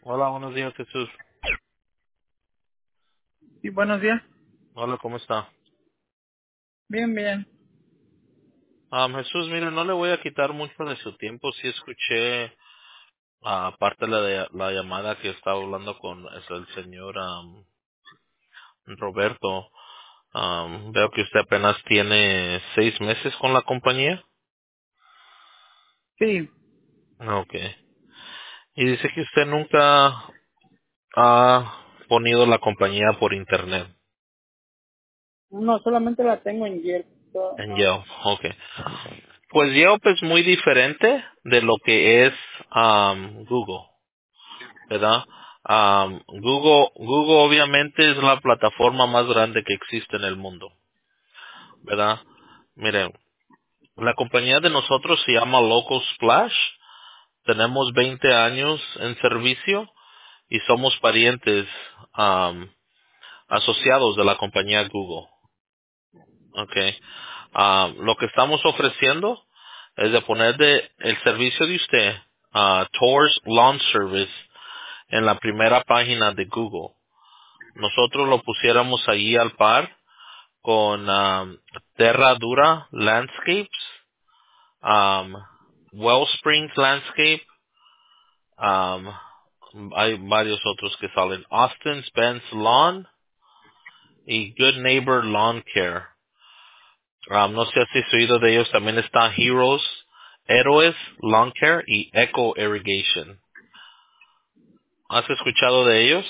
Hola, buenos días, Jesús. Sí, buenos días. Hola, ¿cómo está? Bien, bien. Jesús, mire, no le voy a quitar mucho de su tiempo. Sí escuché, aparte la llamada que estaba hablando con el señor Roberto. Veo que usted apenas tiene 6 meses con la compañía. Sí, Okay. Y dice que usted nunca ha ponido la compañía por internet. no, solamente la tengo en Yelp. En Yelp. Okay. Pues Yelp es muy diferente de lo que es Google. ¿Verdad? Google obviamente es la plataforma más grande que existe en el mundo, ¿verdad? Miren, la compañía de nosotros se llama Local Splash. Tenemos 20 años en servicio y somos parientes asociados de la compañía Google. Okay. Lo que estamos ofreciendo es de poner el servicio de usted, Tours Lawn Service, en la primera página de Google. Nosotros lo pusiéramos allí al par con Terra Dura Landscapes, um, Wellsprings Landscape, um, hay varios otros que salen, Austin's Ben's Lawn y Good Neighbor Lawn Care. No sé si has oído de ellos, también está Héroes Lawn Care y Eco Irrigation. ¿Has escuchado de ellos?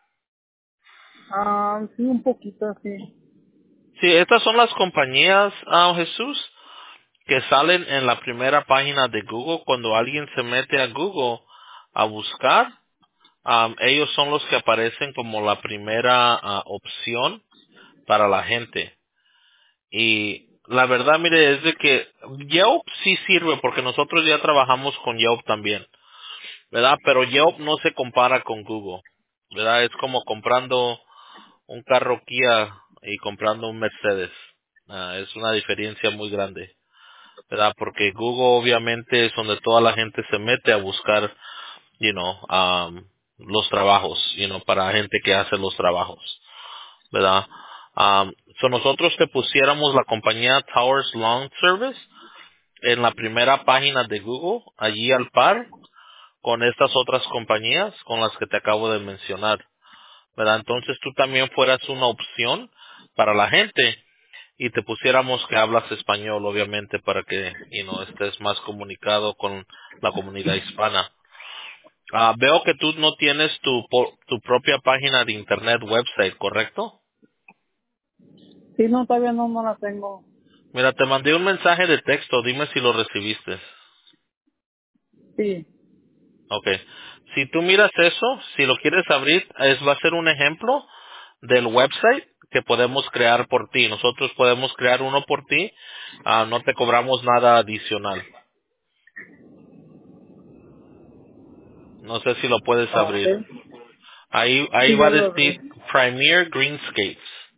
Sí, un poquito, sí. Sí, estas son las compañías, Jesús, que salen en la primera página de Google. Cuando alguien se mete a Google a buscar, ellos son los que aparecen como la primera opción para la gente. Y la verdad, mire, es de que Yelp sí sirve porque nosotros ya trabajamos con Yelp también, ¿verdad? Pero Yelp no se compara con Google, ¿verdad? Es como comprando un carro Kia y comprando un Mercedes. Es una diferencia muy grande. ¿Verdad? Porque Google obviamente es donde toda la gente se mete a buscar, los trabajos, para gente que hace los trabajos, ¿verdad? So nosotros te pusiéramos la compañía Towers Lawn Service en la primera página de Google, allí al par, con estas otras compañías con las que te acabo de mencionar, ¿verdad? Entonces tú también fueras una opción para la gente y te pusiéramos que hablas español, obviamente, para que, estés más comunicado con la comunidad hispana. Veo que tú no tienes tu propia página de internet website, ¿correcto? Sí, no, todavía no la tengo. Mira, te mandé un mensaje de texto, dime si lo recibiste. Sí, Okay. Si tú miras eso, si lo quieres abrir, va a ser un ejemplo del website que podemos crear por ti. Nosotros podemos crear uno por ti, no te cobramos nada adicional. No sé si lo puedes abrir. ok. Ahí Sí, va ya a lo vi. decir Premier Greenscapes.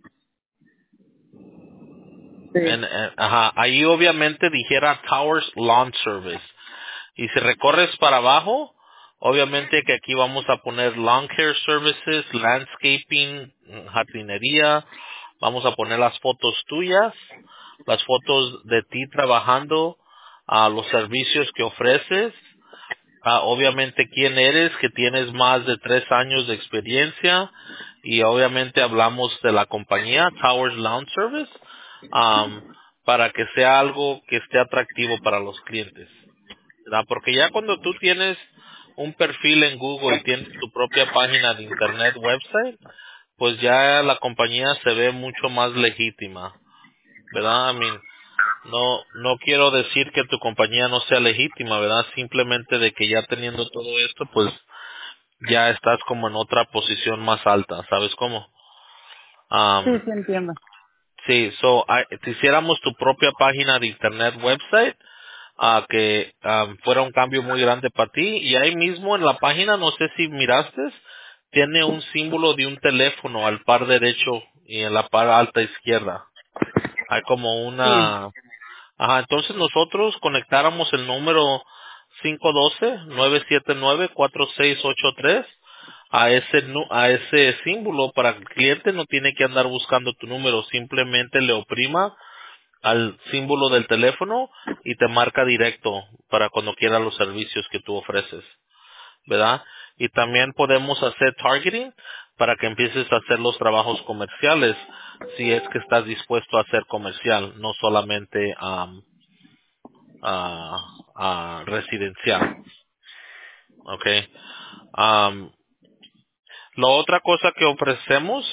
Sí. Ajá, ahí obviamente dijera Towers Lawn Service. Y si recorres para abajo, obviamente que aquí vamos a poner Lawn Care Services, Landscaping, jardinería. Vamos a poner las fotos tuyas, las fotos de ti trabajando, los servicios que ofreces. Obviamente quién eres, que tienes más de 3 años de experiencia y obviamente hablamos de la compañía Towers Lawn Service am, para que sea algo que esté atractivo para los clientes, ¿verdad? Porque ya cuando tú tienes un perfil en Google y tienes tu propia página de internet website, pues ya la compañía se ve mucho más legítima, ¿verdad? No quiero decir que tu compañía no sea legítima, ¿verdad? Simplemente de que ya teniendo todo esto, pues ya estás como en otra posición más alta, ¿sabes cómo? Sí, Um, sí entiendo. sí, si hiciéramos tu propia página de internet website, que fuera un cambio muy grande para ti, y ahí mismo en la página, no sé si miraste, tiene un símbolo de un teléfono al par derecho y en la par alta izquierda. Hay como Sí. una. Ajá, entonces nosotros conectáramos el número 512-979-4683 a ese símbolo para que el cliente no tiene que andar buscando tu número, simplemente le oprima al símbolo del teléfono y te marca directo para cuando quiera los servicios que tú ofreces, ¿verdad? Y también podemos hacer targeting para que empieces a hacer los trabajos comerciales si es que estás dispuesto a hacer comercial, no solamente residencial, ¿ok? Um, la otra cosa que ofrecemos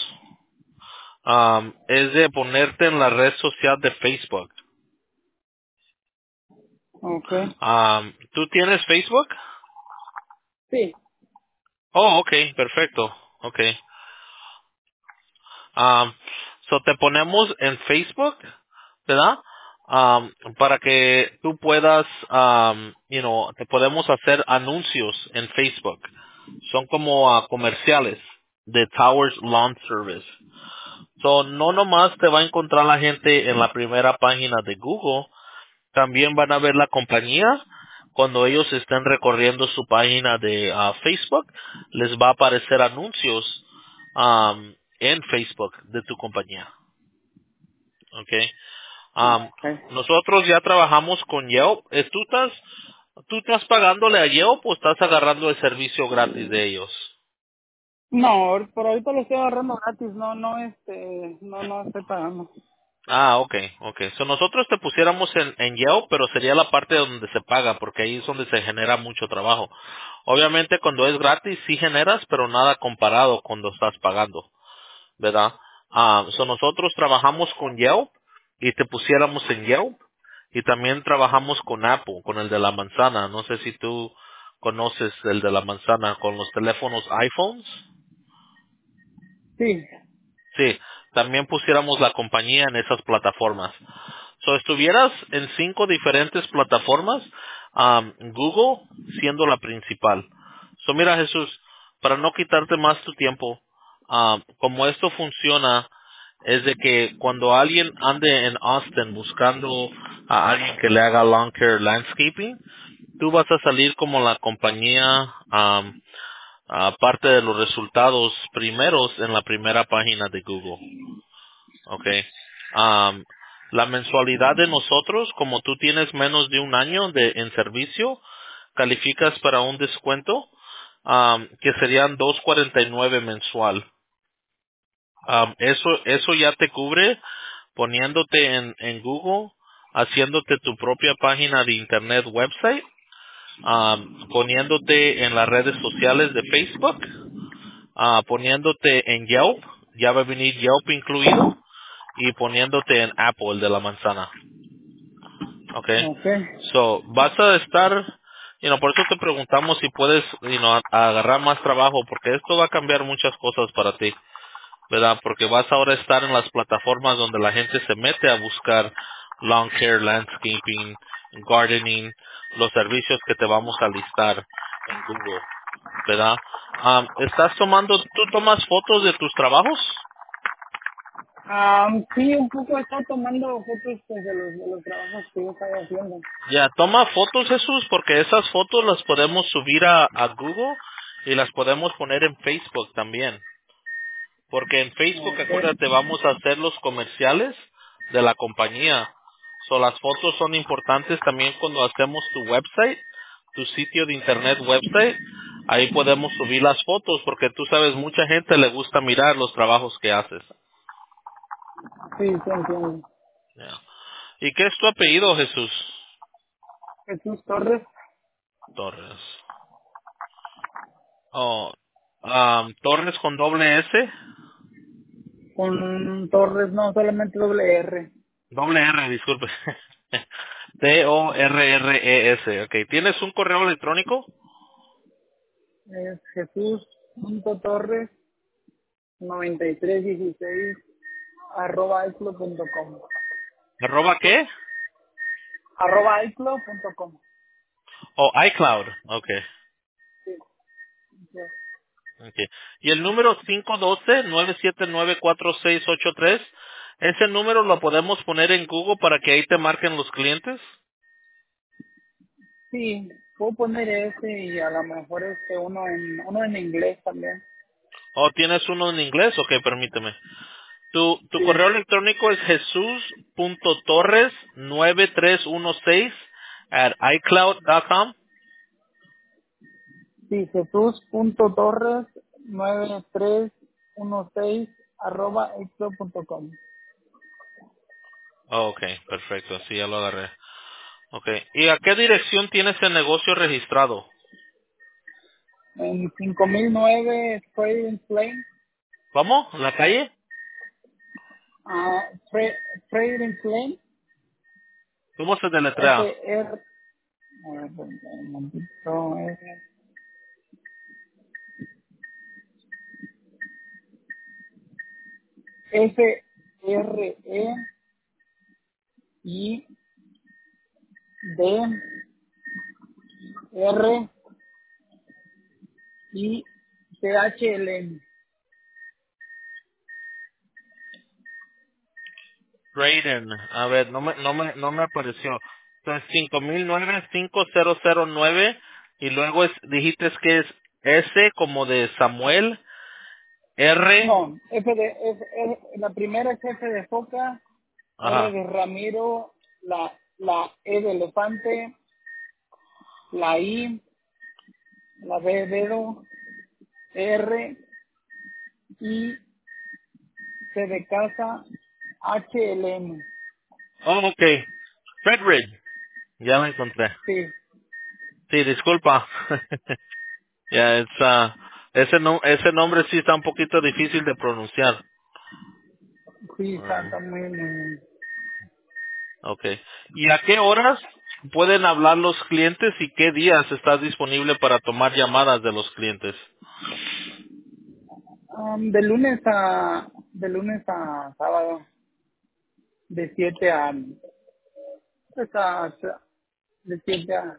es de ponerte en la red social de Facebook. Okay. ¿Tú tienes Facebook? Sí. Oh, okay, perfecto. Okay. Um, te ponemos en Facebook, ¿verdad? Para que tú puedas, te podemos hacer anuncios en Facebook. Son como comerciales de Towers Lawn Service. No nomás te va a encontrar la gente en la primera página de Google, también van a ver la compañía cuando ellos estén recorriendo su página de Facebook, les va a aparecer anuncios en Facebook de tu compañía. Okay. Okay. Nosotros ya trabajamos con Yelp. ¿Tú estás pagándole a Yelp o estás agarrando el servicio gratis de ellos? No, por ahorita lo estoy agarrando gratis, no estoy pagando. Okay. Nosotros te pusiéramos en Yelp, pero sería la parte donde se paga, porque ahí es donde se genera mucho trabajo. Obviamente cuando es gratis sí generas, pero nada comparado cuando estás pagando, ¿verdad? Nosotros trabajamos con Yelp y te pusiéramos en Yelp y también trabajamos con Apple, con el de la manzana. No sé si tú conoces el de la manzana con los teléfonos iPhones. Sí. Sí, también pusiéramos la compañía en esas plataformas. Estuvieras en 5 diferentes plataformas, Google siendo la principal. Mira Jesús, para no quitarte más tu tiempo, como esto funciona, es de que cuando alguien ande en Austin buscando a alguien que le haga lawn care landscaping, tú vas a salir como la compañía, aparte de los resultados primeros en la primera página de Google. Okay. Am, la mensualidad de nosotros, como tú tienes menos de un año en servicio, calificas para un descuento que serían 2.49 mensual. Eso ya te cubre poniéndote en Google, haciéndote tu propia página de internet website, poniéndote en las redes sociales de Facebook, poniéndote en Yelp, ya va a venir Yelp incluido, y poniéndote en Apple, el de la manzana. Okay. Okay. Vas a estar, por eso te preguntamos si puedes, agarrar más trabajo, porque esto va a cambiar muchas cosas para ti, ¿verdad? Porque vas ahora a estar en las plataformas donde la gente se mete a buscar lawn care, landscaping, gardening, los servicios que te vamos a listar en Google, ¿verdad? ¿Tú tomas fotos de tus trabajos? Sí, un poco he estado tomando fotos pues, de los trabajos que yo estoy haciendo. Ya, toma fotos, Jesús, porque esas fotos las podemos subir a Google y las podemos poner en Facebook también. Porque en Facebook, Okay. acuérdate, vamos a hacer los comerciales de la compañía. Las fotos son importantes también cuando hacemos tu website, tu sitio de internet website. Ahí podemos subir las fotos porque tú sabes, mucha gente le gusta mirar los trabajos que haces. Sí, sí entiendo. Ya. ¿Y qué es tu apellido, Jesús? Jesús Torres Torres. Oh, Torres con doble S. con Torres, no, solamente doble R. Doble R, disculpe. Torres. Ok. ¿Tienes un correo electrónico? Es Jesús.torres 9316 @icloud.com. ¿Arroba qué? @icloud.com. O iCloud. Ok. Sí, sí. Ok. Y el número 512-979-4683, ese número lo podemos poner en Google para que ahí te marquen los clientes. Sí, puedo poner ese y a lo mejor uno en inglés también. ¿O tienes uno en inglés? Ok, permíteme. Tu Sí, correo electrónico es jesus.torres9316 at icloud.com. sí, Jesús.torres 9316 @icloud.com. Oh, ok, perfecto, sí, ya lo agarré. Ok, ¿y a qué dirección tienes el negocio registrado? En 5009 Trading Plain, ¿Cómo? ¿La calle? Trading Plain, ¿Cómo se deletrea? FR, a ver, un momentito, FRIDRITHLN. Raiden, a ver, no me apareció. Entonces, 5009 y luego dijiste que es S como de Samuel, R, No, la primera es F de foca, R ajá. de Ramiro, la E de elefante, la I, la B de dedo, R, I, C de casa, HLN. Oh, ok. Fredridge, ya la encontré. Sí, Sí, disculpa. Ya, ese nombre sí está un poquito difícil de pronunciar. sí, Um, está muy. okay. ¿Y a qué horas pueden hablar los clientes y qué días estás disponible para tomar llamadas de los clientes? De lunes a sábado, de 7 pues de 7 a,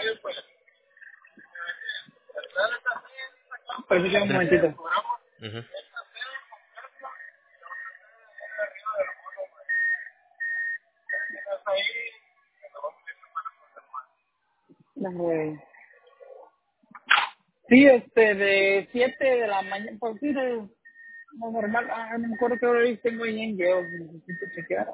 permítame un Sí. momentito. Ujú. Sí, de 7 de la mañana, pues sí, de lo normal, no me acuerdo qué hora tengo ahí en Yale, necesito chequear.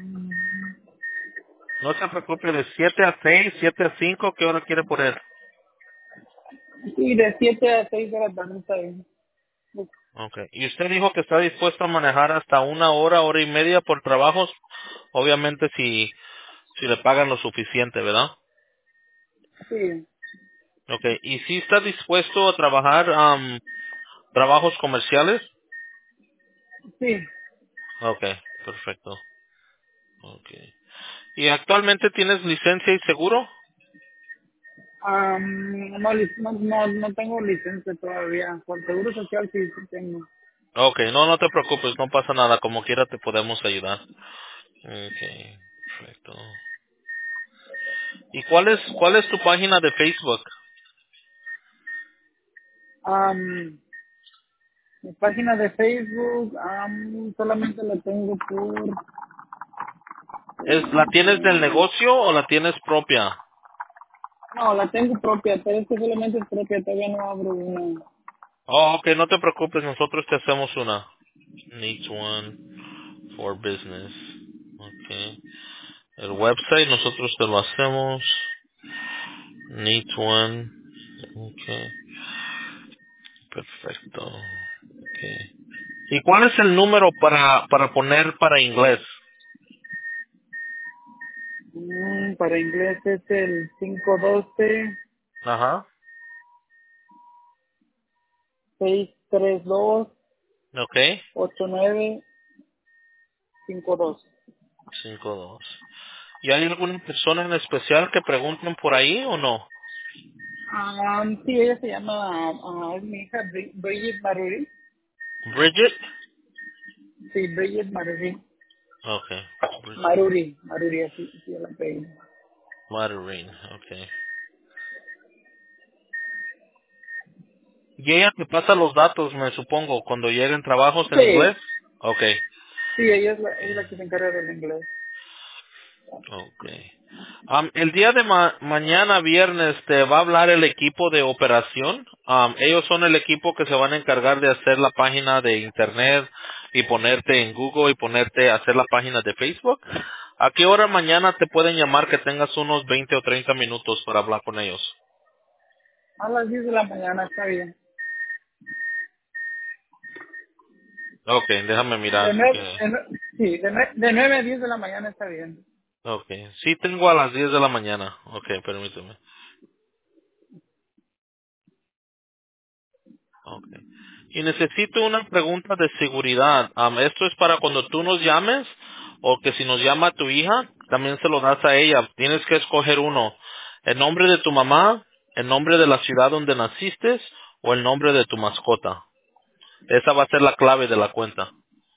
No se preocupe, de 7 a 6, 7 a 5, ¿qué hora quiere poner? Sí, de 7 a 6 de la tarde está bien. Okay. Y usted dijo que está dispuesto a manejar hasta una hora, hora y media por trabajos, obviamente si le pagan lo suficiente, ¿verdad? Sí, Okay. ¿Y si está dispuesto a trabajar trabajos comerciales? sí. Okay, perfecto. Okay. ¿Y actualmente tienes licencia y seguro? No tengo licencia todavía. Con seguro social sí, sí tengo. Okay, no te preocupes, no pasa nada, como quiera te podemos ayudar. Okay, perfecto. ¿Y cuál es tu página de Facebook? Mi página de Facebook, solamente la tengo por. ¿La tienes del negocio o la tienes propia? No, la tengo propia, pero es que solamente es propia, todavía no abro una. Oh, ok, no te preocupes, nosotros te hacemos una. Needs one for business. Okay. El website nosotros te lo hacemos. Needs one. Okay. Perfecto. Okay. ¿Y cuál es el número para poner para inglés? Para inglés es el Ajá. Okay. 512-632-8952. 52. ¿Y hay alguna persona en especial que pregunten por ahí o no? Sí, ella se llama, es mi hija Bridget Maruri. Bridget. Sí, Bridget Maruri. Okay. Bridget Maruri, así la pedí. Maureen. Okay. Y ella te pasa los datos, me supongo, cuando lleguen trabajos en Sí, inglés. Okay. sí, ella es la que se encarga del inglés. Okay. El día de mañana, viernes, te va a hablar el equipo de operación. Ellos son el equipo que se van a encargar de hacer la página de internet y ponerte en Google y ponerte a hacer la página de Facebook. ¿A qué hora mañana te pueden llamar que tengas unos 20 o 30 minutos para hablar con ellos? A las 10 de la mañana está bien. Okay, déjame mirar De nueve, que... sí, de 9 a 10 de la mañana está bien. Okay, sí tengo a las 10 de la mañana. Okay, permíteme. Okay. Y necesito una pregunta de seguridad. Esto es para cuando tú nos llames o que si nos llama tu hija, también se lo das a ella. Tienes que escoger uno. El nombre de tu mamá, el nombre de la ciudad donde naciste o el nombre de tu mascota. Esa va a ser la clave de la cuenta.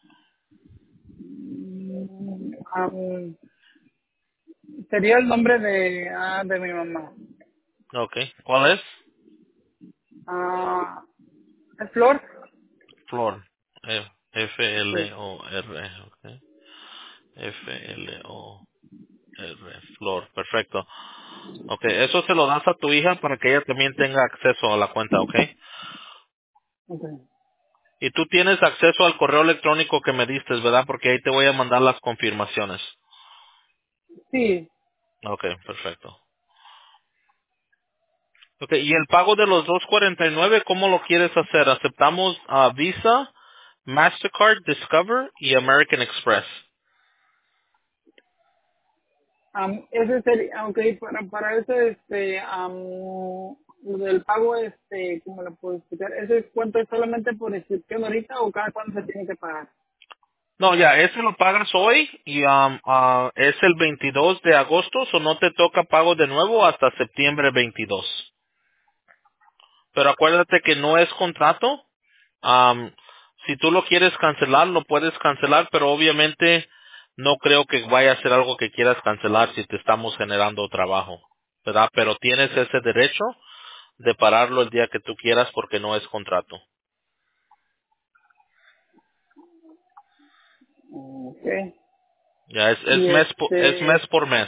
Am, sería el nombre de mi mamá. Okay. ¿Cuál es? Ah, ¿es Flor? Flor. Sí. Flor. Okay. Flor. Flor. Perfecto. Okay, eso se lo das a tu hija para que ella también tenga acceso a la cuenta, ¿ok? Okay. Y tú tienes acceso al correo electrónico que me diste, ¿verdad? Porque ahí te voy a mandar las confirmaciones. Sí. Okay, perfecto. Okay, y el pago de los 249, ¿cómo lo quieres hacer? Aceptamos Visa, Mastercard, Discover y American Express. Ese sería, okay, para eso, lo del pago, ¿cómo lo puedo explicar? ¿Ese cuánto es solamente por inscripción ahorita o cada cuánto se tiene que pagar? No, ya, ese lo pagas hoy y es el 22 de agosto, o no te toca pago de nuevo hasta septiembre 22. Pero acuérdate que no es contrato. Am, si tú lo quieres cancelar, lo puedes cancelar, pero obviamente no creo que vaya a ser algo que quieras cancelar si te estamos generando trabajo, ¿verdad? Pero tienes ese derecho de pararlo el día que tú quieras porque no es contrato. Okay. Ya Y es mes por mes.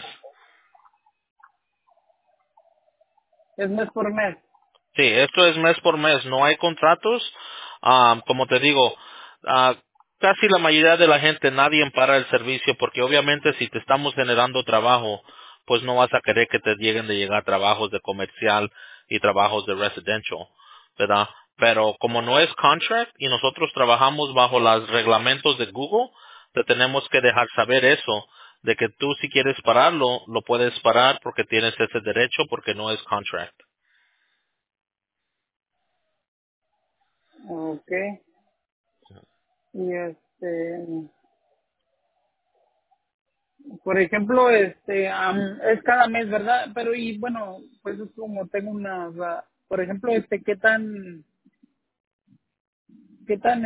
es mes por mes. Sí, esto es mes por mes, no hay contratos. Como te digo, casi la mayoría de la gente, nadie para el servicio porque obviamente si te estamos generando trabajo, pues no vas a querer que te lleguen de llegar trabajos de comercial y trabajos de residential, ¿verdad? Pero como no es contract y nosotros trabajamos bajo los reglamentos de Google, te tenemos que dejar saber eso, de que tú si quieres pararlo, lo puedes parar porque tienes ese derecho porque no es contract. Okay. Y por ejemplo, es cada mes, ¿verdad? Pero y bueno, pues es como tengo por ejemplo, qué tan,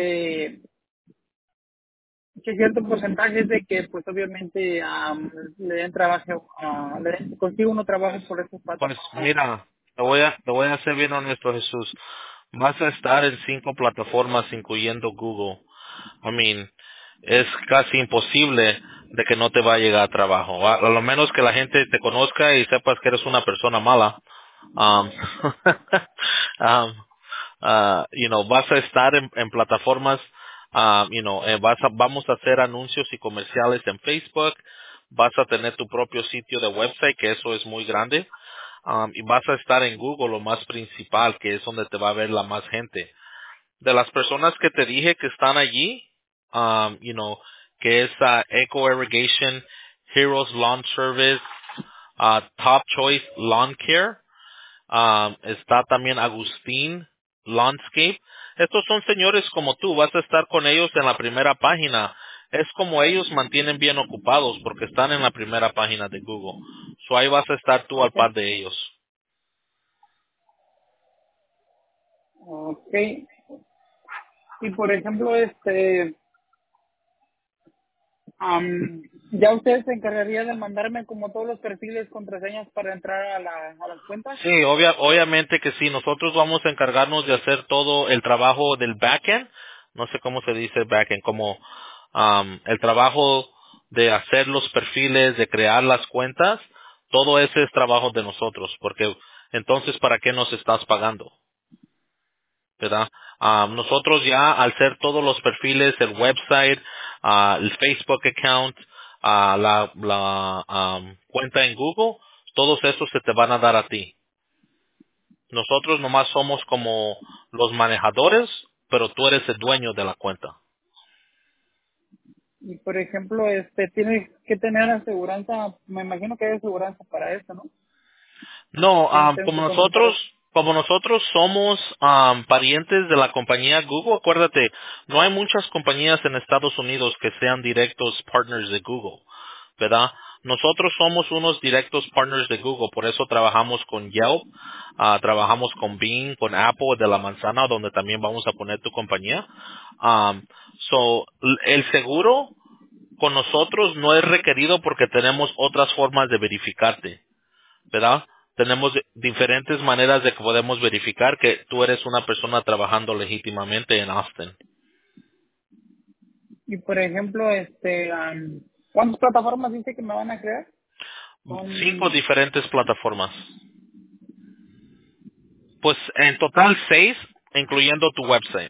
que cierto porcentaje es de que, pues obviamente, le den trabajo, consigo uno trabajo por estas Pues plataformas. mira, te voy a ser bien honesto, Jesús. Vas a estar en 5 plataformas, incluyendo Google. I mean, es casi imposible de que no te va a llegar trabajo. A lo menos que la gente te conozca y sepas que eres una persona mala. Um, um, vas a estar en plataformas, vamos a hacer anuncios y comerciales en Facebook. Vas a tener tu propio sitio de website, que eso es muy grande. Y vas a estar en Google, lo más principal, que es donde te va a ver la más gente. De las personas que te dije que están allí, que es Eco Irrigation, Heroes Lawn Service, Top Choice Lawn Care, está también Agustín Landscape. Estos son señores como tú, vas a estar con ellos en la primera página. Es como ellos mantienen bien ocupados porque están en la primera página de Google. So ahí vas a estar tú al Okay. par de ellos. Okay. Y por ejemplo, ya usted se encargaría de mandarme como todos los perfiles, contraseñas para entrar a las cuentas. Sí, obviamente que sí. Nosotros vamos a encargarnos de hacer todo el trabajo del backend. No sé cómo se dice backend, como el trabajo de hacer los perfiles, de crear las cuentas, todo ese es trabajo de nosotros, porque entonces, ¿para qué nos estás pagando? ¿Verdad? Nosotros ya, al hacer todos los perfiles, el website, el Facebook account, la cuenta en Google, todos esos se te van a dar a ti. Nosotros nomás somos como los manejadores, pero tú eres el dueño de la cuenta. Y por ejemplo, tienes que tener aseguranza, me imagino que hay aseguranza para eso, ¿no? No, Si intento contratar eso. como nosotros somos parientes de la compañía Google, acuérdate, no hay muchas compañías en Estados Unidos que sean directos partners de Google, ¿verdad? Nosotros somos unos directos partners de Google, por eso trabajamos con Yelp, trabajamos con Bing, con Apple de la manzana, donde también vamos a poner tu compañía. El seguro con nosotros no es requerido porque tenemos otras formas de verificarte. ¿Verdad? Tenemos diferentes maneras de que podemos verificar que tú eres una persona trabajando legítimamente en Austin. Y por ejemplo, ¿cuántas plataformas dice que me van a crear? 5 Son, diferentes plataformas. Pues en total 6, incluyendo tu website.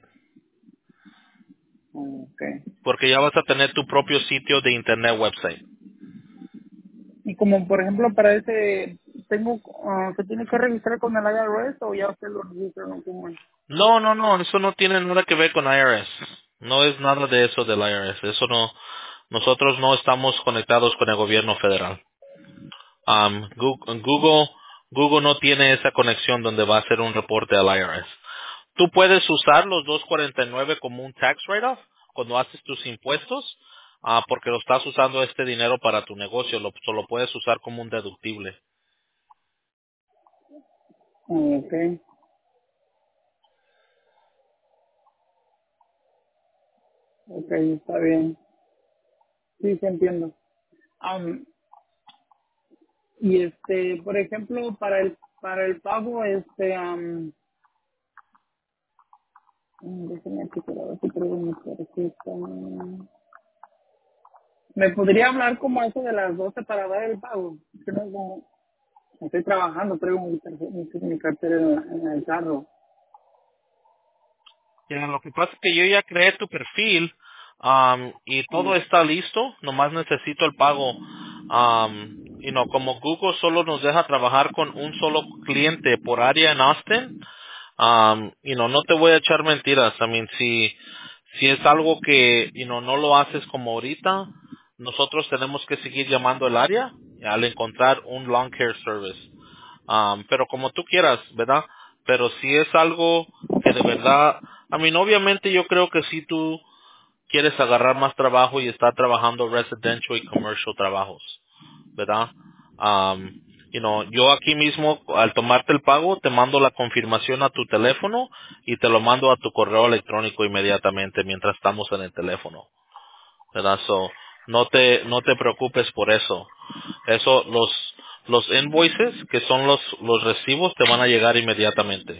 okay. Porque ya vas a tener tu propio sitio de internet website. Y como por ejemplo para tengo, ¿se tiene que registrar con el IRS o ya usted lo registra, no? ¿Cómo es? No, eso no tiene nada que ver con IRS. No es nada de eso del IRS. Eso no, nosotros no estamos conectados con el gobierno federal. Google no tiene esa conexión donde va a hacer un reporte al IRS. Tú puedes usar los 249 como un tax write-off cuando haces tus impuestos, porque lo estás usando este dinero para tu negocio, lo puedes usar como un deductible. Okay, okay, está bien. Sí, sí entiendo. Am, y por ejemplo, para el pago, déjeme aquí, pero a ver si traigo mi tarjeta. ¿Me podría hablar como eso de las 12 para dar el pago? Es que no, como estoy trabajando, traigo mi cartera en el carro. Ya, lo que pasa es que yo ya creé tu perfil y todo Mm, está listo, nomás necesito el pago. Como Google solo nos deja trabajar con un solo cliente por área en Austin, no te voy a echar mentiras. Si es algo que, no lo haces como ahorita, nosotros tenemos que seguir llamando el área al encontrar un long care service. Pero como tú quieras, ¿verdad? Pero si es algo que de verdad, obviamente yo creo que si tú quieres agarrar más trabajo y estar trabajando residential y commercial trabajos, ¿verdad? Um, yo aquí mismo, al tomarte el pago, te mando la confirmación a tu teléfono y te lo mando a tu correo electrónico inmediatamente mientras estamos en el teléfono, ¿verdad? No te preocupes por eso. Eso, los invoices, que son los recibos, te van a llegar inmediatamente.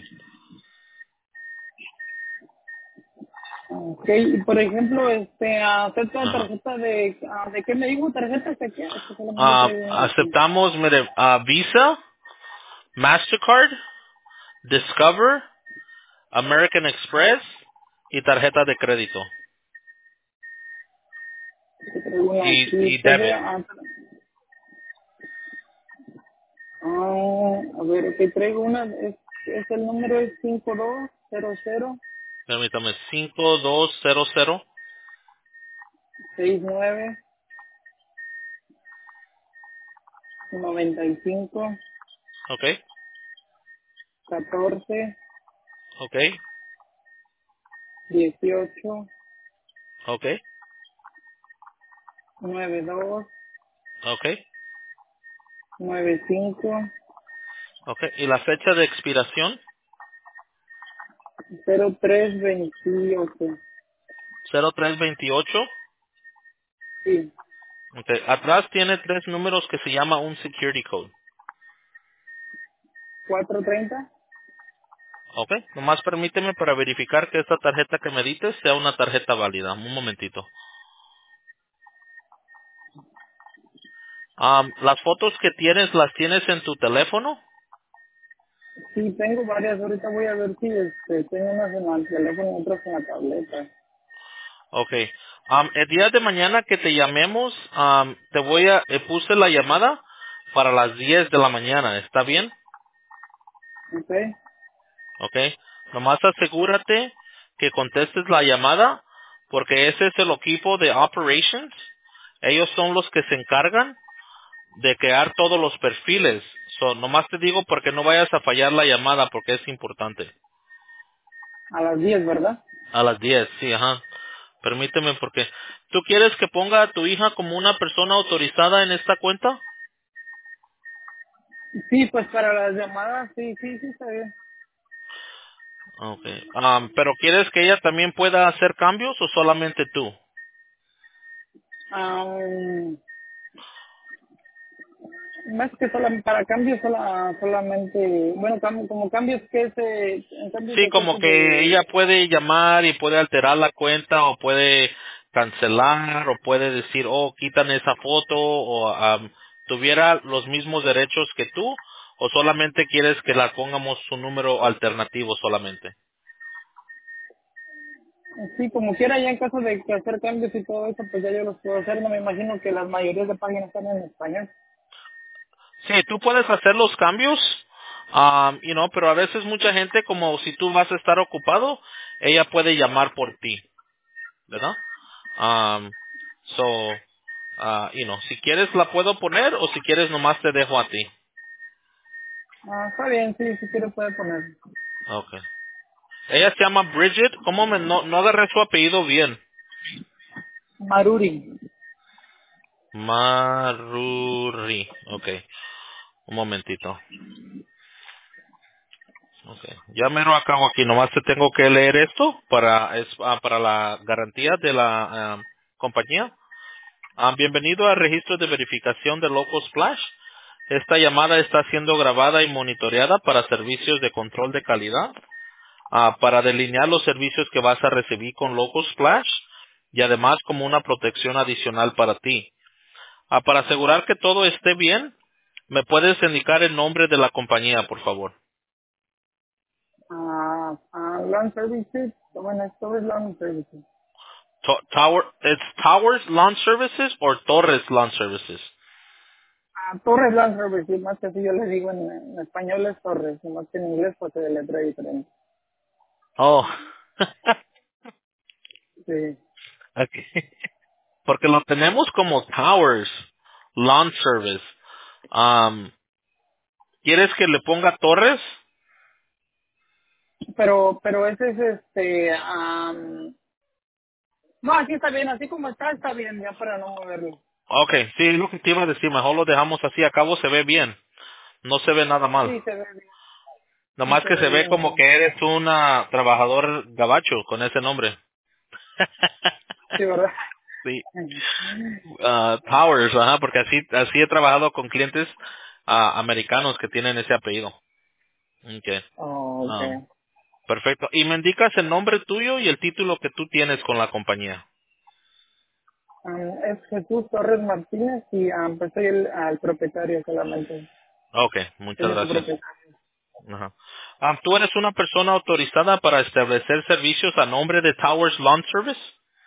Ok, y por ejemplo, acepto la Ajá. tarjeta ¿de qué me dijo? ¿Tarjeta de qué? Es que solamente traigo una aquí. Aceptamos, mire, Visa, Mastercard, Discover, American Express y tarjeta de crédito. Es que traigo una aquí. Y debit. A ver, aquí traigo una, el número es 5200 Permítame, 5200. 69 95 Ok, 14 ok, 18 ok, 92 ok, 95 ok. Y la fecha de expiración, 0328. 0328. Sí, Ok, atrás tiene 3 números que se llama un security code. 430. Ok, nomás permíteme para verificar que esta tarjeta que me dices sea una tarjeta válida. Un momentito. Las fotos que tienes, ¿las tienes en tu teléfono? Sí, tengo varias. Ahorita voy a ver si tengo unas en el teléfono y otras en la tableta. Okay. El día de mañana que te llamemos, puse la llamada para las 10 de la mañana. ¿Está bien? ¿Ok? Okay. Nomás asegúrate que contestes la llamada porque ese es el equipo de operations. Ellos son los que se encargan de crear todos los perfiles. Nomás te digo porque no vayas a fallar la llamada porque es importante. A las 10, ¿verdad? A las 10, sí, ajá. Permíteme porque ¿tú quieres que ponga a tu hija como una persona autorizada en esta cuenta? Sí, pues para las llamadas, sí, está bien. Okay. Pero ¿quieres que ella también pueda hacer cambios o solamente tú? Am, Más que para cambios solamente, bueno, como cambios en cambios Sí, de qué como tipo que de... ella puede llamar y puede alterar la cuenta o puede cancelar o puede decir, oh, quitan esa foto o tuviera los mismos derechos que tú o solamente quieres que la pongamos su número alternativo solamente. Sí, como quiera, ya en caso de que hacer cambios y todo eso, pues ya yo los puedo hacer. No me imagino que las mayorías de páginas están en español. Sí, tú puedes hacer los cambios, pero a veces mucha gente, como si tú vas a estar ocupado, ella puede llamar por ti, ¿verdad? Um, so, si quieres la puedo poner o si quieres nomás te dejo a ti. Está bien, sí, si quiere puede poner. Okay. Ella se llama Bridget, no agarré su apellido bien? Maruri. Maruri, okay. Un momentito. Okay. Ya mero acabo aquí, nomás te tengo que leer esto para la garantía de la compañía. Bienvenido al registro de verificación de Locos Splash. Esta llamada está siendo grabada y monitoreada para servicios de control de calidad, para delinear los servicios que vas a recibir con Locos Splash y además como una protección adicional para ti. Para asegurar que todo esté bien, ¿me puedes indicar el nombre de la compañía, por favor? Lawn Services. Bueno, esto es Lawn Services. It's Towers Lawn Services or Torres Lawn Services? Torres Lawn Services, más que así yo le digo en español es Torres, y más que en inglés pues se letra diferente. Oh, Sí. okay. Porque lo tenemos como Towers Lawn Service. Um, ¿Quieres que le ponga Torres? Pero ese es no, así está bien, así como está bien, ya para no moverlo. Okay, sí, es lo que te iba a decir. Mejor lo dejamos así. A cabo se ve bien. No se ve nada mal. Sí, se ve bien, sí, Nomás se que ve se ve bien, como sí. que eres una trabajador gabacho con ese nombre. Sí, ¿verdad? Sí. Towers, ajá, porque así he trabajado con clientes americanos que tienen ese apellido. Okay. Oh, Um, okay. perfecto. Y me indicas el nombre tuyo y el título que tú tienes con la compañía. Es Jesús Torres Martínez y pues soy el propietario solamente. Okay, Soy muchas el gracias. propietario. Ajá. ¿Tú eres una persona autorizada para establecer servicios a nombre de Towers Lawn Service?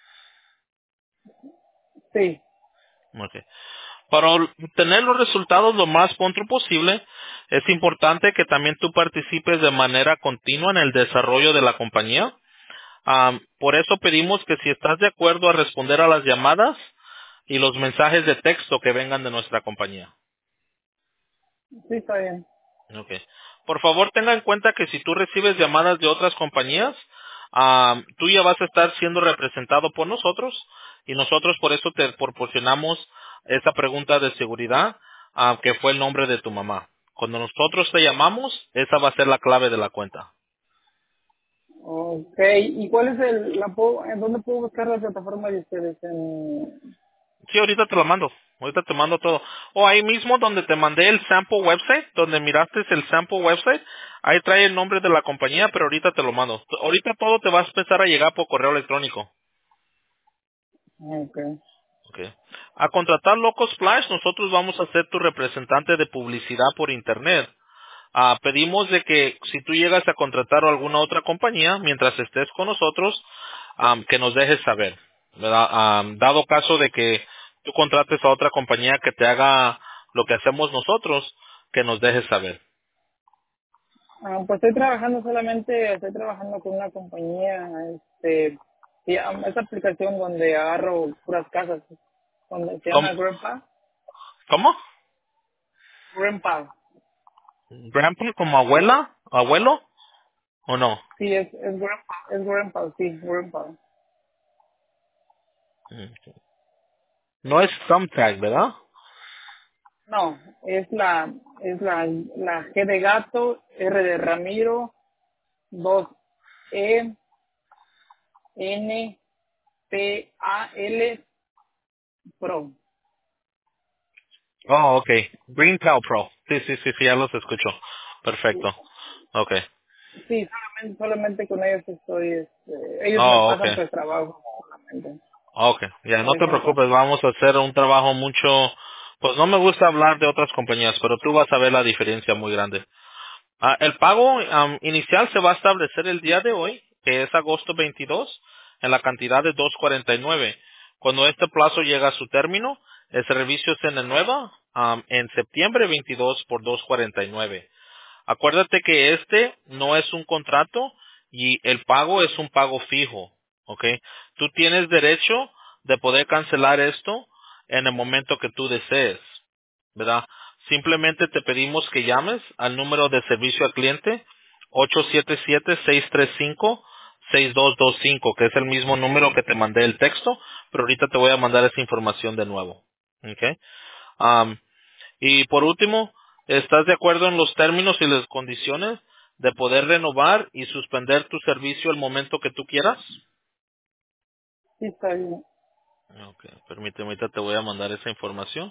Sí, Okay. Para obtener los resultados lo más pronto posible, es importante que también tú participes de manera continua en el desarrollo de la compañía. Por eso pedimos que si estás de acuerdo a responder a las llamadas y los mensajes de texto que vengan de nuestra compañía. sí está bien. Okay. Por favor, tenga en cuenta que si tú recibes llamadas de otras compañías, tú ya vas a estar siendo representado por nosotros y nosotros por eso te proporcionamos esa pregunta de seguridad, que fue el nombre de tu mamá. Cuando nosotros te llamamos, esa va a ser la clave de la cuenta. Okay, ¿y cuál es en dónde puedo buscar la plataforma de ustedes? Sí, ahorita te lo mando. Ahorita te mando todo. O ahí mismo donde te mandé el sample website, donde miraste el sample website, ahí trae el nombre de la compañía, pero ahorita te lo mando. Ahorita todo te va a empezar a llegar por correo electrónico. Okay. Okay. A contratar Loco Splash, nosotros vamos a ser tu representante de publicidad por internet. Pedimos de que si tú llegas a contratar a alguna otra compañía mientras estés con nosotros, que nos dejes saber, ¿verdad? Dado caso de que tú contrates a otra compañía que te haga lo que hacemos nosotros, que nos dejes saber. Pues estoy trabajando con una compañía, esta aplicación donde agarro puras casas, donde se ¿Cómo? llama Grandpa. ¿Cómo? Grandpa. ¿Grandpa como abuela? ¿Abuelo? ¿O no? Sí, es Grandpa, sí, Grandpa. Okay. No es Thumbtack, ¿verdad? No, la G de gato, R de Ramiro, 2 E, N, P, A, L, Pro. Oh, okay. Green Pal Pro. Sí, sí, sí, sí, ya los escucho. Perfecto. Okay. Sí, solamente con ellos ellos me Oh, pasan okay. pues trabajo solamente, Okay. Ya, de no vez te en cuando. preocupes, vamos a hacer un trabajo mucho... Pues no me gusta hablar de otras compañías, pero tú vas a ver la diferencia muy grande. El pago inicial se va a establecer el día de hoy, que es agosto 22, en la cantidad de 2.49. Cuando este plazo llega a su término, el servicio se renueva en septiembre 22 por 2.49. Acuérdate que este no es un contrato y el pago es un pago fijo, ¿ok? Tú tienes derecho de poder cancelar esto en el momento que tú desees, ¿verdad? Simplemente te pedimos que llames al número de servicio al cliente 877-635-6225, que es el mismo número que te mandé el texto, pero ahorita te voy a mandar esa información de nuevo, ¿ok? Y por último, ¿estás de acuerdo en los términos y las condiciones de poder renovar y suspender tu servicio al momento que tú quieras? Sí, está bien. Ok, permíteme, ahorita te voy a mandar esa información.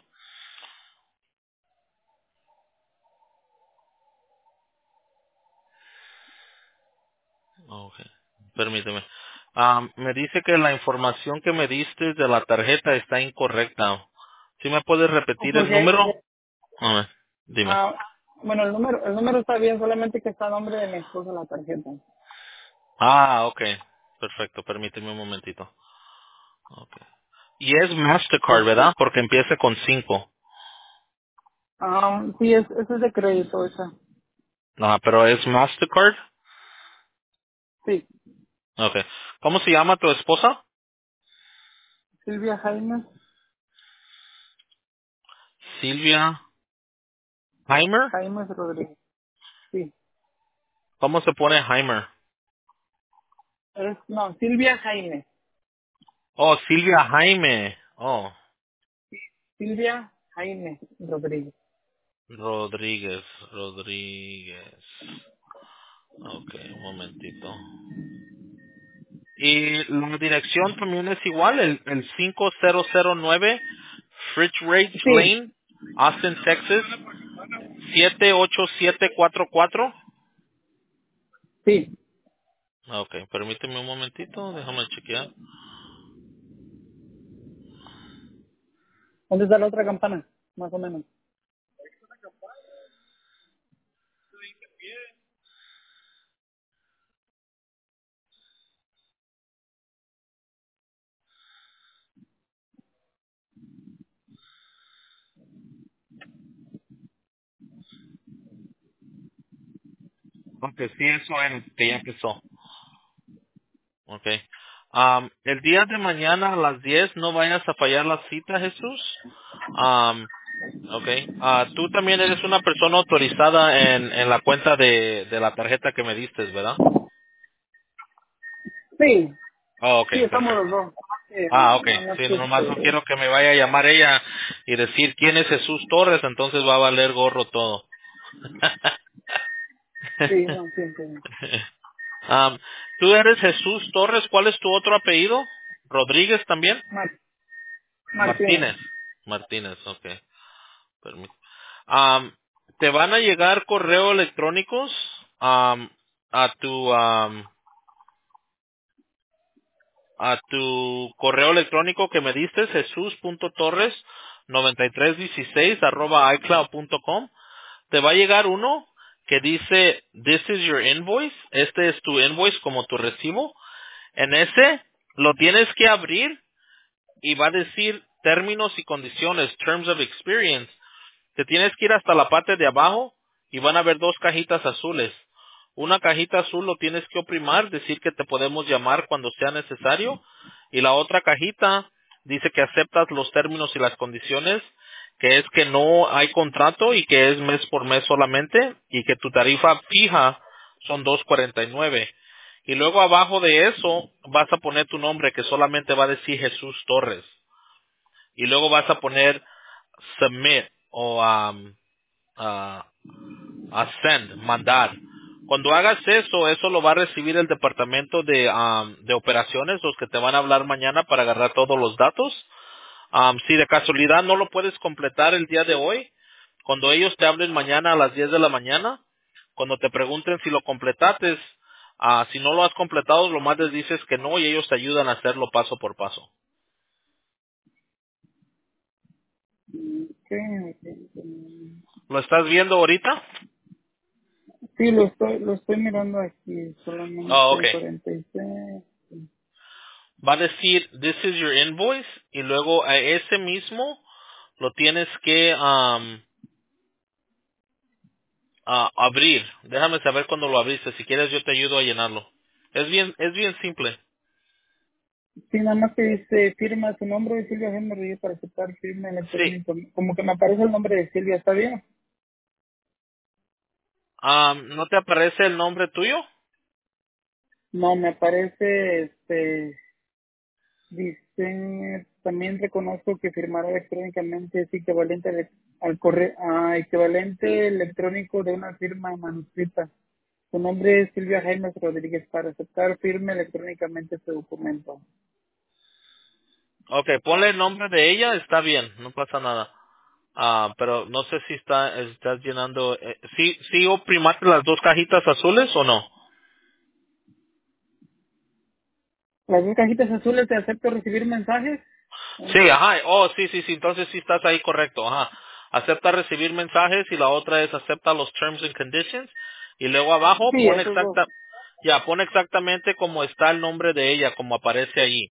Ok, permíteme. Me dice que la información que me diste de la tarjeta está incorrecta. ¿Sí me puedes repetir el Porque, número? A ver, dime. ah, bueno, el número está bien, solamente que está a nombre de mi esposa la tarjeta. Ok, perfecto, permíteme un momentito. Okay. Y es Mastercard, Sí. ¿verdad? Porque empieza con 5. Sí, ese es de crédito, esa. No, pero es Mastercard. Sí, Okay. ¿Cómo se llama tu esposa? Silvia Jaime, Silvia Heimer. Jaime Rodríguez. Sí, ¿Cómo se pone Heimer? no, Silvia Jaime. Oh, Silvia Jaime. Oh, Silvia Jaime Rodríguez. Rodríguez, Rodríguez. Okay, un momentito. Y la dirección también es igual, el 5009 Fridge Ridge Sí, Lane, Austin, Texas, 78744. sí. Okay, permíteme un momentito, déjame chequear. ¿Dónde está la otra campana? Más o menos. Okay, sí, eso es, que ya empezó. Okay. El día de mañana a las 10 no vayas a fallar la cita, Jesús. Okay. Tú también eres una persona autorizada en la cuenta de la tarjeta que me diste, ¿verdad? Sí, Oh, sí, okay, estamos los perfecto. dos. Okay. Nada más Sí, que nomás no quiero que me vaya a llamar ella y decir quién es Jesús Torres, entonces va a valer gorro todo. sí, no, sí, entiendo. Um, Tú eres Jesús Torres, ¿cuál es tu otro apellido? ¿Rodríguez también? Martínez. Martínez. Martínez, ok. Permíteme. Te van a llegar correo electrónicos a tu a tu correo electrónico que me diste, jesus.torres9316 @icloud.com. Te va a llegar uno que dice, "This is your invoice". Este es tu invoice como tu recibo. En ese lo tienes que abrir y va a decir términos y condiciones, terms of experience. Te tienes que ir hasta la parte de abajo y van a ver dos cajitas azules. Una cajita azul lo tienes que oprimir, decir que te podemos llamar cuando sea necesario. Y la otra cajita dice que aceptas los términos y las condiciones, que es que no hay contrato y que es mes por mes solamente y que tu tarifa fija son 2.49. Y luego abajo de eso vas a poner tu nombre que solamente va a decir Jesús Torres. Y luego vas a poner submit o a send, mandar. Cuando hagas eso, eso lo va a recibir el departamento de operaciones, los que te van a hablar mañana para agarrar todos los datos. Si de casualidad no lo puedes completar el día de hoy, cuando ellos te hablen mañana a las 10 de la mañana, cuando te pregunten si lo completaste, si no lo has completado, lo más les dices que no y ellos te ayudan a hacerlo paso por paso. Ok, ok. ¿Lo estás viendo ahorita? Sí, lo estoy mirando aquí, Oh, solamente okay. 46. Va a decir, "This is your invoice", y luego a ese mismo lo tienes que abrir. Déjame saber cuando lo abriste. Si quieres yo te ayudo a llenarlo. Es bien simple. Sí, nada más que dice firma su nombre de Silvia Jaime Rodríguez para aceptar firma Sí. electrónica. Como que me aparece el nombre de Silvia, ¿está bien? ¿No te aparece el nombre tuyo? No, me aparece, dice, también reconozco que firmar electrónicamente es equivalente al correo, equivalente electrónico de una firma manuscrita. Su nombre es Silvia Jaime Rodríguez para aceptar firme electrónicamente este documento. Ok, ponle el nombre de ella, está bien, no pasa nada. Pero no sé si estás llenando. ¿Sí oprimaste las dos cajitas azules o no? Las dos cajitas azules te acepto recibir mensajes. Sí, ajá. Oh, sí, sí, sí. Entonces sí estás ahí correcto. Ajá. Acepta recibir mensajes y la otra es acepta los terms and conditions. Y luego abajo Sí, esos dos. pone exactamente como está el nombre de ella, como aparece allí.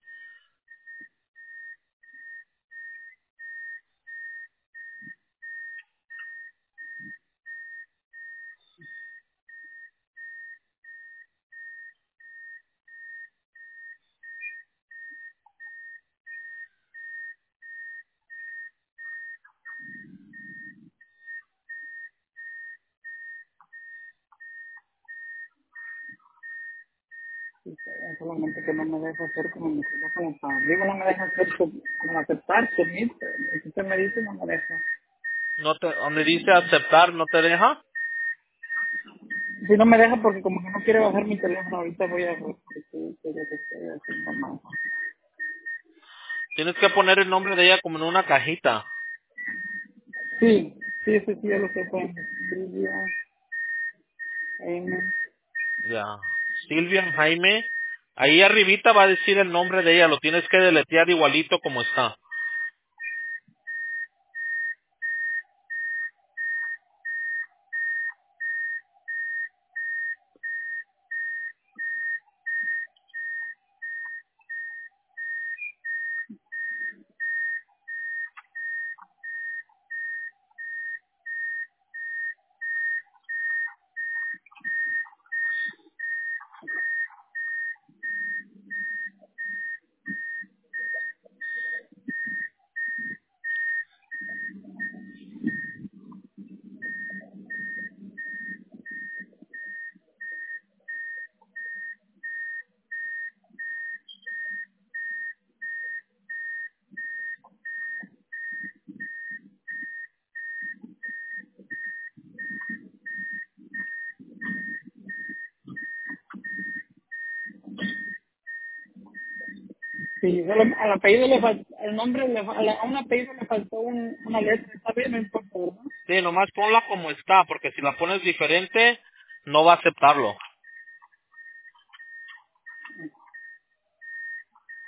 Sí, solamente que no me deja hacer como mi teléfono para arriba, no me deja hacer como aceptar, submit. Si usted me dice, no me deja. No te, donde dice aceptar, no te deja. Si no me deja porque como que no quiere bajar mi teléfono, ahorita voy a ver qué es lo que estoy haciendo mal. Tienes que poner el nombre de ella como en una cajita. Sí, sí, sí, sí, ya lo estoy poniendo. Silvia, Jaime. Ya. Silvia Jaime. Ahí arribita va a decir el nombre de ella. Lo tienes que deletrear igualito como está. Sí, solo al apellido le faltó, el nombre, a un apellido le faltó una letra, está bien, no importa, ¿verdad? Sí, nomás ponla como está, porque si la pones diferente, no va a aceptarlo.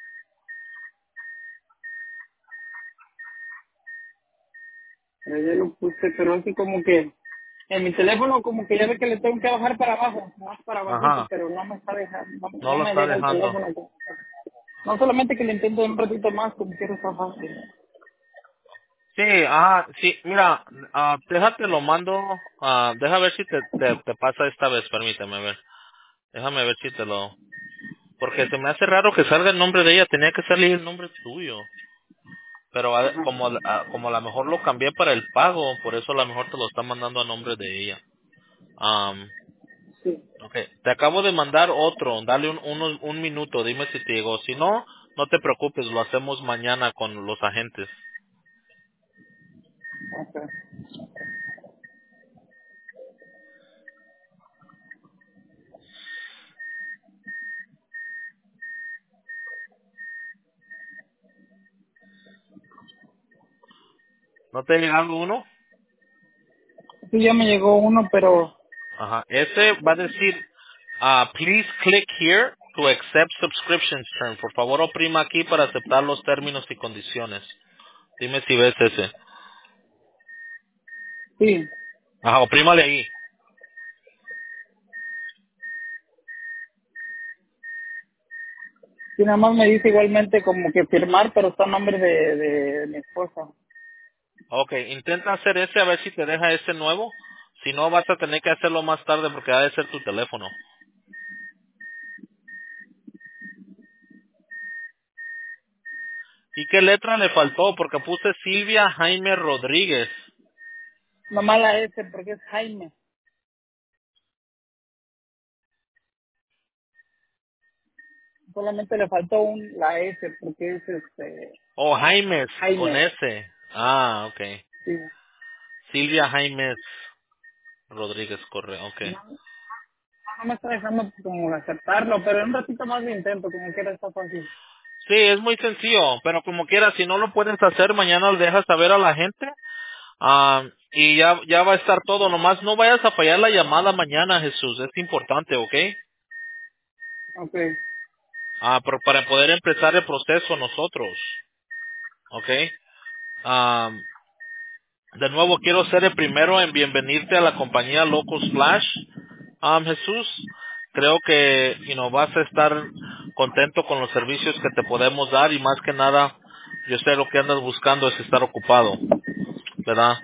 Pero ya lo puse, pero así como que en mi teléfono como que ya ve que le tengo que bajar para abajo, más para abajito, Ajá, pero no me está dejando, no, no no lo me está deja el dejando. teléfono. No solamente que le intento un ratito más, como quiero está fácil. Sí, sí, mira, déjate lo mando, deja ver si te pasa esta vez, permíteme ver. Déjame ver si te lo... Porque se me hace raro que salga el nombre de ella, tenía que salir el nombre tuyo. Pero Ajá, como a lo mejor lo cambié para el pago, por eso a lo mejor te lo está mandando a nombre de ella. Um, sí, okay. Te acabo de mandar otro, dale un minuto, dime si te llegó. Si no, no te preocupes, lo hacemos mañana con los agentes. ok. ¿No te ha llegado uno? Sí, ya me llegó uno, pero Ajá. Ese va a decir, please click here to accept subscriptions term. Por favor, oprima aquí para aceptar los términos y condiciones. Dime si ves ese. sí, Ajá, oprímale ahí. sí, nada más me dice igualmente como que firmar, pero está a nombre de mi esposa. Okay, intenta hacer ese a ver si te deja ese nuevo. Si no, vas a tener que hacerlo más tarde porque ha de ser tu teléfono. ¿Y qué letra le faltó? Porque puse Silvia Jaime Rodríguez. Nomás la S, porque es Jaime. Solamente le faltó la S, porque es Oh, Jaimes, con Jaime. S. Okay. Sí. Silvia Jaimes Rodríguez Correa, okay. No, no me está dejando como aceptarlo, pero en un ratito más lo intento, como quiera está fácil. Sí, es muy sencillo, pero como quieras, si no lo puedes hacer, mañana le dejas saber a la gente. Y ya va a estar todo. Nomás no vayas a fallar la llamada mañana, Jesús. Es importante, ¿ok? Ok, Pero para poder empezar el proceso nosotros, ¿ok? Am, de nuevo, quiero ser el primero en bienvenirte a la compañía Locos Flash. Jesús, creo que vas a estar contento con los servicios que te podemos dar y más que nada, yo sé lo que andas buscando es estar ocupado, ¿verdad?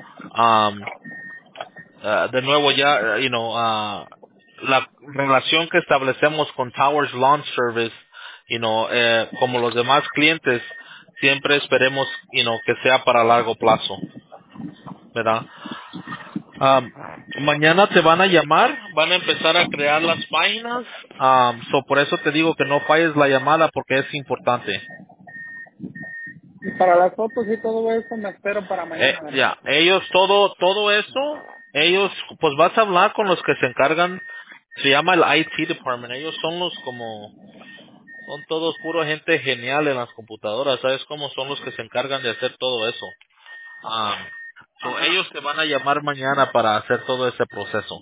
De nuevo ya, la relación que establecemos con Towers Lawn Service, como los demás clientes, siempre esperemos, que sea para largo plazo, ¿verdad? Mañana te van a llamar, van a empezar a crear las páginas, por eso te digo que no falles la llamada porque es importante. y para las fotos y todo eso me espero para mañana, ¿verdad? Ya, ellos todo eso, ellos, pues vas a hablar con los que se encargan, se llama el IT department, ellos son son todos puro gente genial en las computadoras, ¿sabes cómo son los que se encargan de hacer todo eso? Ajá, Ellos te van a llamar mañana para hacer todo ese proceso,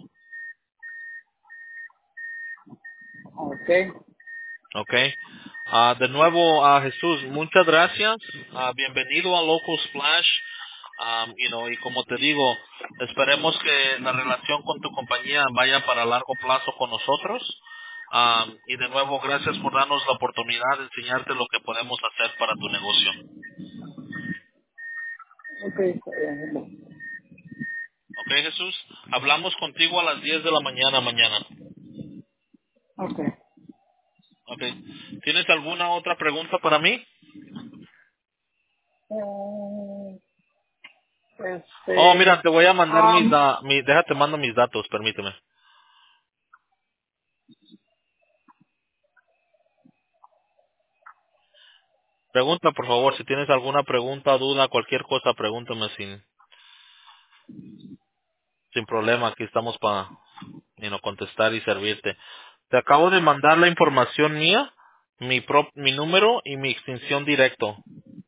ok. ¿ok? De nuevo, Jesús, muchas gracias, bienvenido a Local Splash. Y como te digo, esperemos que la relación con tu compañía vaya para largo plazo con nosotros. Y de nuevo, gracias por darnos la oportunidad de enseñarte lo que podemos hacer para tu negocio. Ok, está bien. ¿Ok, Jesús? Hablamos contigo a las 10 de la mañana mañana. Ok. ¿Ok? ¿Tienes alguna otra pregunta para mí? Eh, Oh, mira, te voy a mandar am, déjate mando mis datos, permíteme. Pregunta, por favor, si tienes alguna pregunta, duda, cualquier cosa, pregúntame sin problema. Aquí estamos para contestar y servirte. Te acabo de mandar la información mía, mi número y mi extensión directo.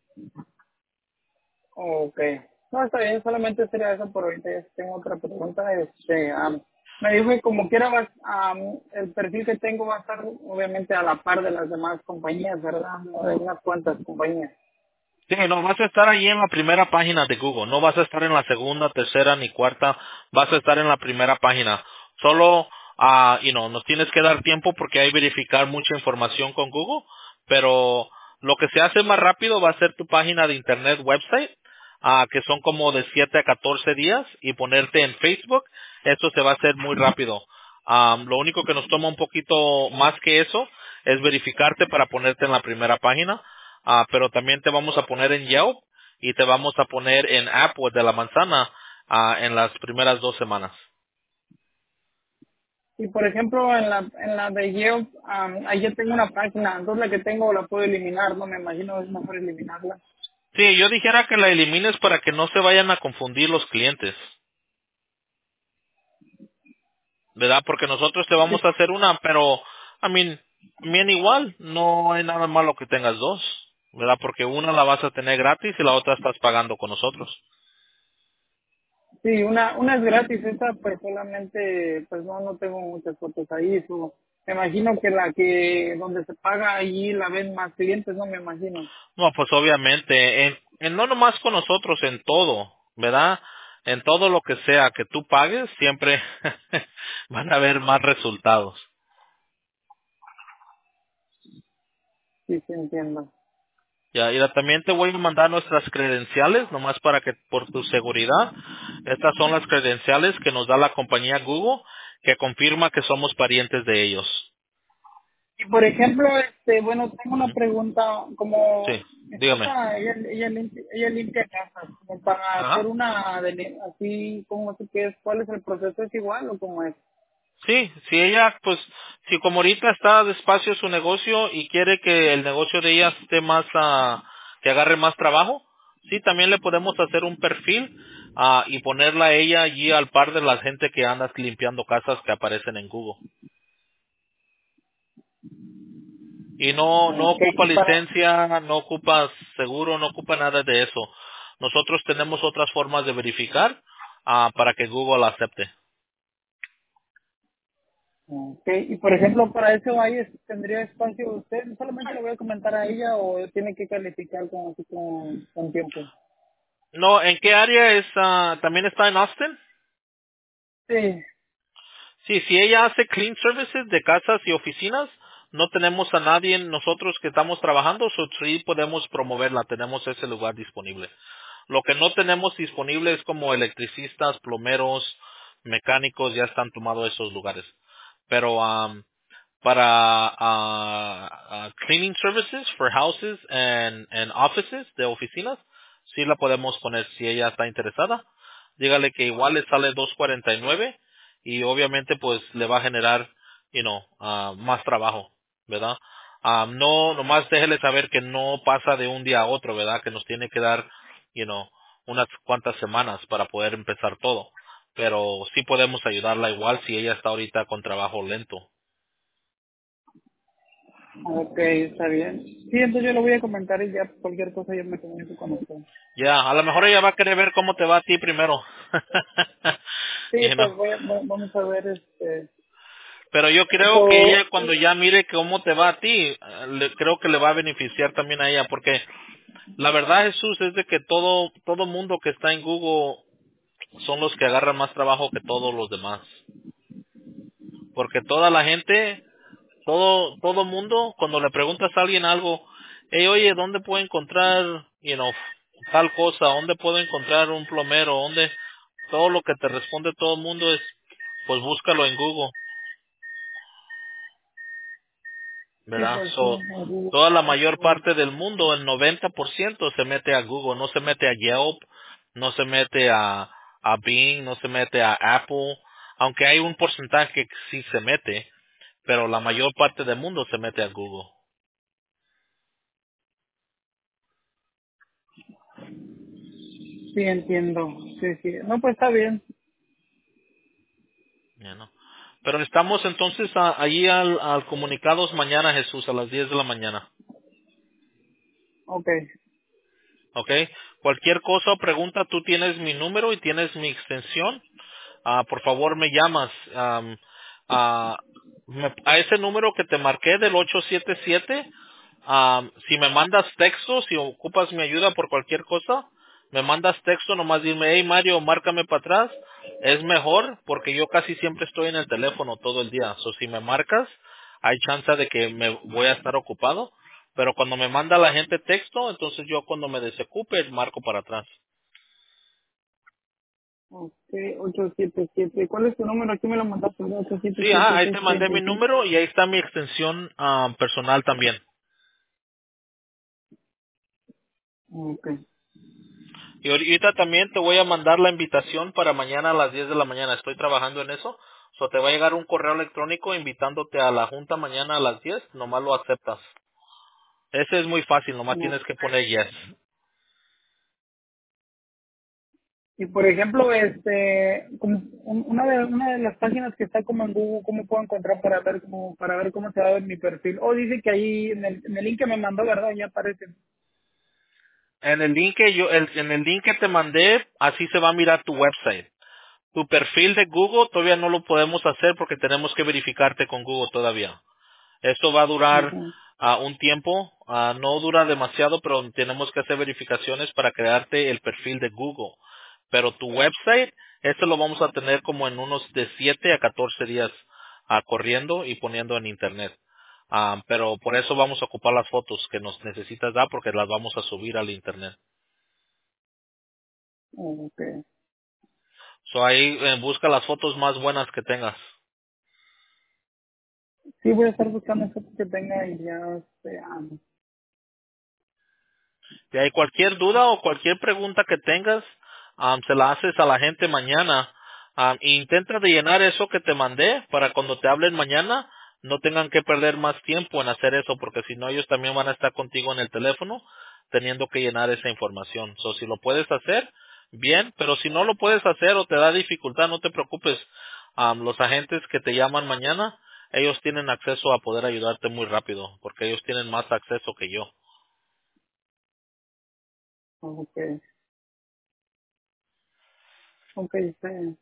ok. No, está bien, solamente sería eso por ahorita. Ya tengo otra pregunta. Me dijo que como quiera, el perfil que tengo va a estar obviamente a la par de las demás compañías, ¿verdad? No de unas cuantas compañías. Sí, no vas a estar ahí en la primera página de Google. No vas a estar en la segunda, tercera ni cuarta. Vas a estar en la primera página. Solo, nos tienes que dar tiempo porque hay que verificar mucha información con Google. Pero lo que se hace más rápido va a ser tu página de internet website, que son como de 7 a 14 días, y ponerte en Facebook. Eso se va a hacer muy rápido. Lo único que nos toma un poquito más que eso es verificarte para ponerte en la primera página. Pero también te vamos a poner en Yelp y te vamos a poner en Apple de la manzana en las primeras 2 semanas. Y por ejemplo, en la de Yelp, ahí ya tengo una página, entonces la que tengo la puedo eliminar, no me imagino es mejor eliminarla. Sí, yo dijera que la elimines para que no se vayan a confundir los clientes, ¿verdad? Porque nosotros te vamos a hacer una, pero, bien igual, no hay nada malo que tengas dos, ¿verdad? Porque una la vas a tener gratis y la otra estás pagando con nosotros. Sí, una es gratis, esta pues solamente, pues no tengo muchas fotos ahí, me imagino que la que, donde se paga allí la ven más clientes, no me imagino. No, pues obviamente, no nomás con nosotros, en todo, ¿verdad? En todo lo que sea que tú pagues, siempre van a haber más resultados. Sí, sí entiendo. Ya, y también te voy a mandar nuestras credenciales, nomás para que, por tu seguridad, estas son las credenciales que nos da la compañía Google, que confirma que somos parientes de ellos. Y por ejemplo, bueno, tengo una Ujú. pregunta, como Sí, mi dígame. esposa, ella limpia casas, como para hacer Ajá. una, así, como así que es, ¿cuál es el proceso? ¿Es igual o cómo es? Sí, si ella, pues, si como ahorita está despacio su negocio y quiere que el negocio de ella esté más, que agarre más trabajo, sí, también le podemos hacer un perfil y ponerla a ella allí al par de la gente que anda limpiando casas que aparecen en Google. Y no Ok, ocupa y para, licencia, no ocupa seguro, no ocupa nada de eso. Nosotros tenemos otras formas de verificar para que Google la acepte. y por ejemplo, para eso ahí tendría espacio usted, solamente le voy a comentar a ella o tiene que calificar con, así con tiempo. No, ¿en qué área es? ¿También está en Austin? Sí, Sí, si ella hace clean services de casas y oficinas, no tenemos a nadie nosotros que estamos trabajando, sí podemos promoverla, tenemos ese lugar disponible. Lo que no tenemos disponible es como electricistas, plomeros, mecánicos, ya están tomados esos lugares. Pero para cleaning services for houses and offices de oficinas, sí la podemos poner si ella está interesada. Dígale que igual le sale 2.49 y obviamente pues le va a generar, más trabajo, ¿verdad? No, nomás déjele saber que no pasa de un día a otro, ¿verdad? Que nos tiene que dar, unas cuantas semanas para poder empezar todo. Pero sí podemos ayudarla igual si ella está ahorita con trabajo lento. ok, está bien. Sí, entonces yo le voy a comentar y ya cualquier cosa yo me comunico con usted. Ya, a lo mejor ella va a querer ver cómo te va a ti primero. Sí, You know. pues vamos a ver, Pero yo creo que eso, ella cuando ya mire cómo te va a ti, creo que le va a beneficiar también a ella, porque la verdad, Jesús, es de que todo mundo que está en Google son los que agarran más trabajo que todos los demás. Porque toda la gente, todo mundo, cuando le preguntas a alguien algo, hey, oye, ¿dónde puedo encontrar, tal cosa? ¿Dónde puedo encontrar un plomero? ¿Dónde? Todo lo que te responde todo el mundo es, pues búscalo en Google, sí, ¿verdad? pues sí, So, toda la mayor parte del mundo, el 90% se mete a Google, no se mete a Yelp, no se mete a Bing, no se mete a Apple, aunque hay un porcentaje que sí se mete, pero la mayor parte del mundo se mete a Google. sí entiendo, sí, sí. No, pues está bien, Ya no. Pero estamos entonces allí al comunicados mañana, Jesús, a las 10 de la mañana. ok, ¿Ok? Cualquier cosa o pregunta, tú tienes mi número y tienes mi extensión. Por favor, me llamas. A ese número que te marqué del 877, Si me mandas texto, si ocupas mi ayuda por cualquier cosa, me mandas texto, nomás dime, hey Mario, márcame para atrás. Es mejor porque yo casi siempre estoy en el teléfono todo el día. So, si me marcas, hay chance de que me voy a estar ocupado. Pero cuando me manda la gente texto, entonces yo cuando me desocupe, marco para atrás. Ok, 877. ¿Cuál es tu número? Aquí me lo mandaste, ¿verdad? Sí, ahí te mandé mi 877-635. número y ahí está mi extensión personal también. Ok. Y ahorita también te voy a mandar la invitación para mañana a las 10 de la mañana. Estoy trabajando en eso. So te va a llegar un correo electrónico invitándote a la junta mañana a las 10. Nomás lo aceptas. Ese es muy fácil. Nomás No. tienes que poner yes. Y por ejemplo, como una de las páginas que está como en Google, ¿cómo puedo encontrar para ver cómo se va a ver mi perfil? Oh, dice que ahí en el link que me mandó, ¿verdad? Ya aparece. En el link que en el link que te mandé, así se va a mirar tu website. Tu perfil de Google todavía no lo podemos hacer porque tenemos que verificarte con Google todavía. Esto va a durar Ujú. un tiempo, no dura demasiado, pero tenemos que hacer verificaciones para crearte el perfil de Google. Pero tu website, este lo vamos a tener como en unos de 7 a 14 días corriendo y poniendo en internet. Pero por eso vamos a ocupar las fotos que nos necesitas dar porque las vamos a subir al internet. Ok. So ahí busca las fotos más buenas que tengas. Sí, voy a estar buscando fotos que tenga y ya, Si hay cualquier duda o cualquier pregunta que tengas, se la haces a la gente mañana. E intenta de llenar eso que te mandé para cuando te hablen mañana no tengan que perder más tiempo en hacer eso porque si no ellos también van a estar contigo en el teléfono teniendo que llenar esa información. So, si lo puedes hacer, bien, pero si no lo puedes hacer o te da dificultad, no te preocupes. Los agentes que te llaman mañana, ellos tienen acceso a poder ayudarte muy rápido porque ellos tienen más acceso que yo. ok. Ok, está bien.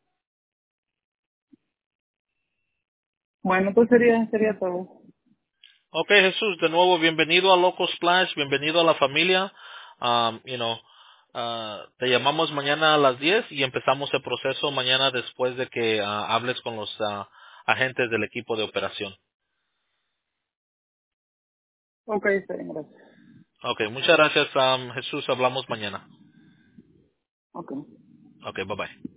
Bueno, pues sería todo. Ok, Jesús, de nuevo, bienvenido a Loco Splash, bienvenido a la familia. Te llamamos mañana a las 10 y empezamos el proceso mañana después de que hables con los agentes del equipo de operación. Ok, está bien, gracias. Ok, muchas gracias, Jesús. Hablamos mañana. Ok. Ok, bye bye.